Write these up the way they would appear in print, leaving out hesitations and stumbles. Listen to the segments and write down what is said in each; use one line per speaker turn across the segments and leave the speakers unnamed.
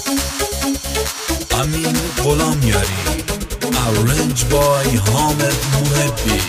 امین غلامیاری Arranged by حامد محبی.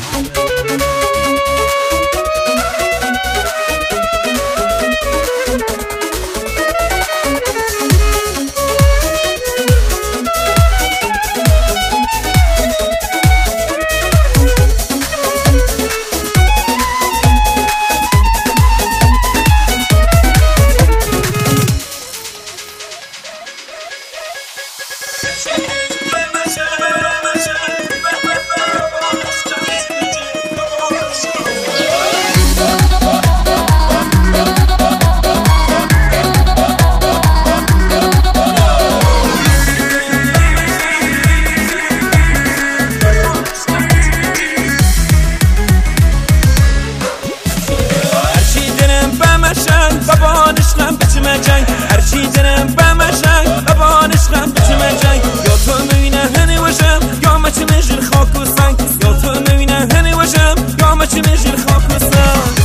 هرچی دلم بمشن ببانشم بچم جنگ یا تو میبینه هنی وشم یا مچ مجر خاک و سنگ یا تو میبینه هنی وشم یا مچ مجر خاک و سنگ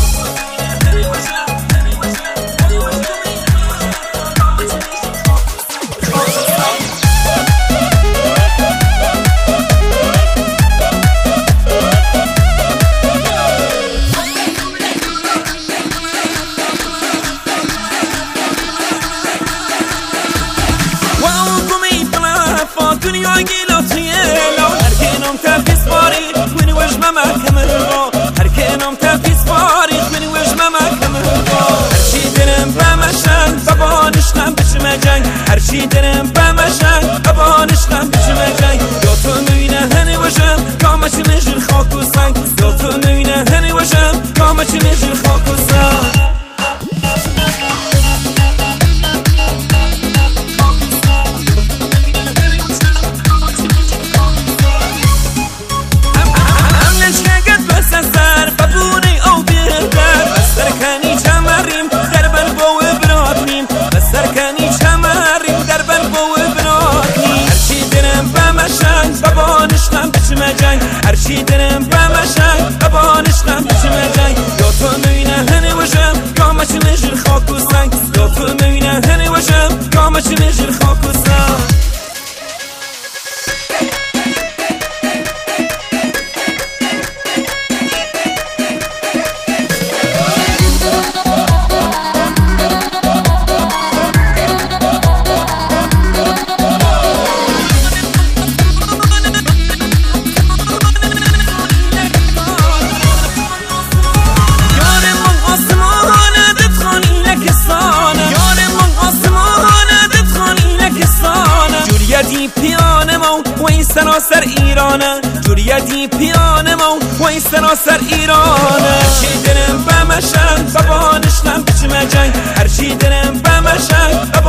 دنیا گیلاتیه لو هر کنم تفیز باری منی وجم محکم رو هر کنم تفیز باری منی وجم محکم رو هرچی دلم بمشن ببانشم بچم جنگ هرچی دلم بمشن ببانشم بچم جنگ یا تو میبینه هنی وجم یا مچ مجر خاک و سنگ یا تو میبینه هنی وجم یا مچ مجر خاک و سنگ هرچی دلم بمشن ببانشم بچم جنگ یا تو میبینه هنی وشم یا مچ مجر خاک و سنگ یا تو میبینه هنی وشم یا مچ مجر خاک و سنگ سراسر ایرانه جوریتی پیانه ما و این سراسر ایرانه هرچی دلم بمشن ببانشم بچم جنگ هرچی دلم بمشن